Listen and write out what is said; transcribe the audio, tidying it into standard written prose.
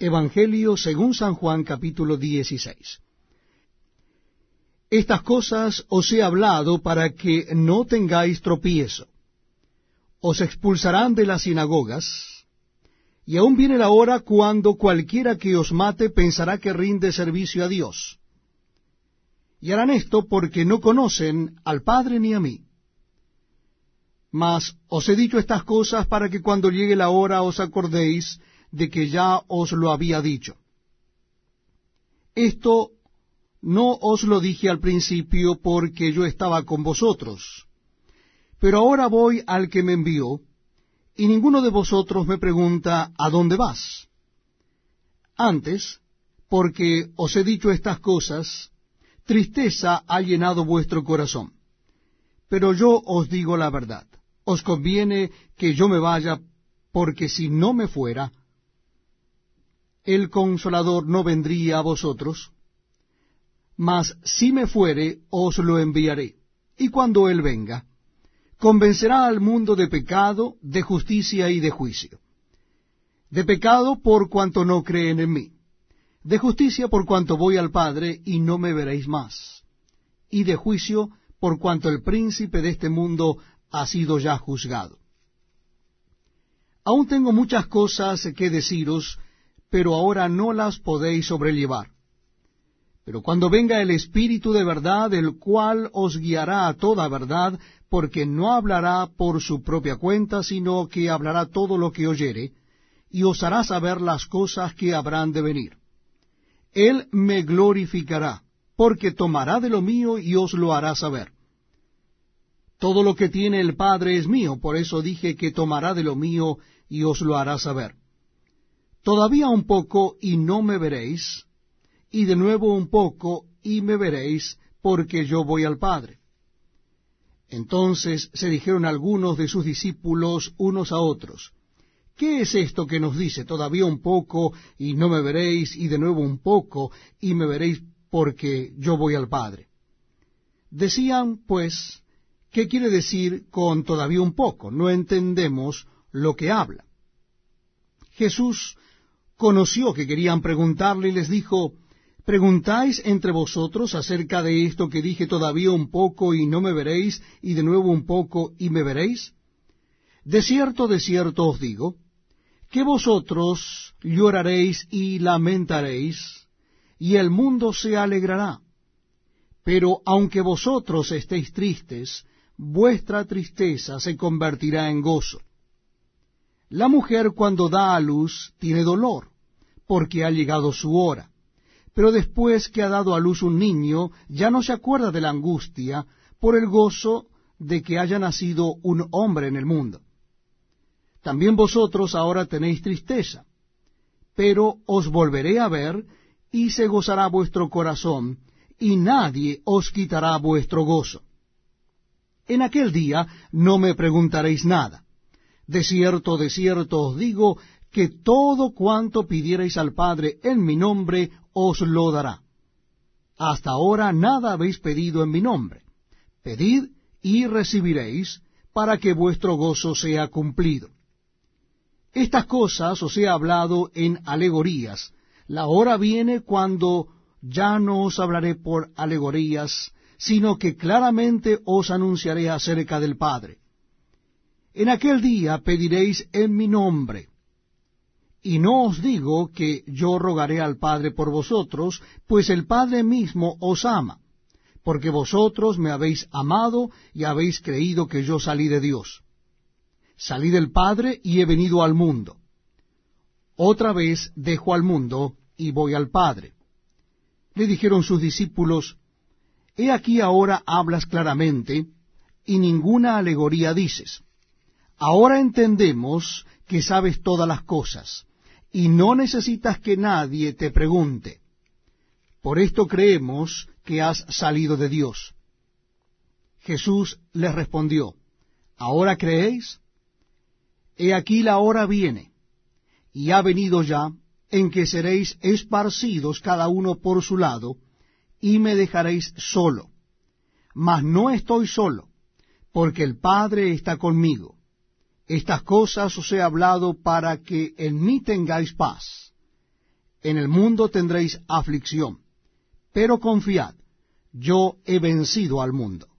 Evangelio según San Juan, capítulo 16. Estas cosas os he hablado para que no tengáis tropiezo. Os expulsarán de las sinagogas, y aún viene la hora cuando cualquiera que os mate pensará que rinde servicio a Dios. Y harán esto porque no conocen al Padre ni a mí. Mas os he dicho estas cosas para que cuando llegue la hora os acordéis de que ya os lo había dicho. Esto no os lo dije al principio porque yo estaba con vosotros, pero ahora voy al que me envió, y ninguno de vosotros me pregunta ¿a dónde vas? Antes, porque os he dicho estas cosas, tristeza ha llenado vuestro corazón. Pero yo os digo la verdad, os conviene que yo me vaya, porque si no me fuera, el Consolador no vendría a vosotros, mas si me fuere, os lo enviaré. Y cuando él venga, convencerá al mundo de pecado, de justicia y de juicio. De pecado por cuanto no creen en mí. De justicia por cuanto voy al Padre y no me veréis más. Y de juicio por cuanto el príncipe de este mundo ha sido ya juzgado. Aún tengo muchas cosas que deciros, pero ahora no las podéis sobrellevar. Pero cuando venga el Espíritu de verdad, el cual os guiará a toda verdad, porque no hablará por su propia cuenta, sino que hablará todo lo que oyere, y os hará saber las cosas que habrán de venir. Él me glorificará, porque tomará de lo mío y os lo hará saber. Todo lo que tiene el Padre es mío, por eso dije que tomará de lo mío y os lo hará saber. Todavía un poco y no me veréis, y de nuevo un poco y me veréis, porque yo voy al Padre. Entonces se dijeron algunos de sus discípulos unos a otros, ¿qué es esto que nos dice? Todavía un poco y no me veréis, y de nuevo un poco y me veréis, porque yo voy al Padre. Decían, pues, ¿qué quiere decir con todavía un poco? No entendemos lo que habla. Jesús conoció que querían preguntarle y les dijo, ¿preguntáis entre vosotros acerca de esto que dije todavía un poco y no me veréis, y de nuevo un poco y me veréis? De cierto os digo, que vosotros lloraréis y lamentaréis, y el mundo se alegrará. Pero aunque vosotros estéis tristes, vuestra tristeza se convertirá en gozo. La mujer cuando da a luz tiene dolor, porque ha llegado su hora. Pero después que ha dado a luz un niño, ya no se acuerda de la angustia por el gozo de que haya nacido un hombre en el mundo. También vosotros ahora tenéis tristeza, pero os volveré a ver, y se gozará vuestro corazón, y nadie os quitará vuestro gozo. En aquel día no me preguntaréis nada. De cierto os digo, que todo cuanto pidierais al Padre en mi nombre, os lo dará. Hasta ahora nada habéis pedido en mi nombre. Pedid y recibiréis, para que vuestro gozo sea cumplido. Estas cosas os he hablado en alegorías. La hora viene cuando ya no os hablaré por alegorías, sino que claramente os anunciaré acerca del Padre. En aquel día pediréis en mi nombre. Y no os digo que yo rogaré al Padre por vosotros, pues el Padre mismo os ama, porque vosotros me habéis amado y habéis creído que yo salí de Dios. Salí del Padre y he venido al mundo. Otra vez dejo al mundo y voy al Padre. Le dijeron sus discípulos, he aquí ahora hablas claramente, y ninguna alegoría dices. Ahora entendemos que sabes todas las cosas, y no necesitas que nadie te pregunte. Por esto creemos que has salido de Dios. Jesús les respondió, ¿ahora creéis? He aquí la hora viene, y ha venido ya, en que seréis esparcidos cada uno por su lado, y me dejaréis solo. Mas no estoy solo, porque el Padre está conmigo. Estas cosas os he hablado para que en mí tengáis paz. en el mundo tendréis aflicción, pero confiad, yo he vencido al mundo.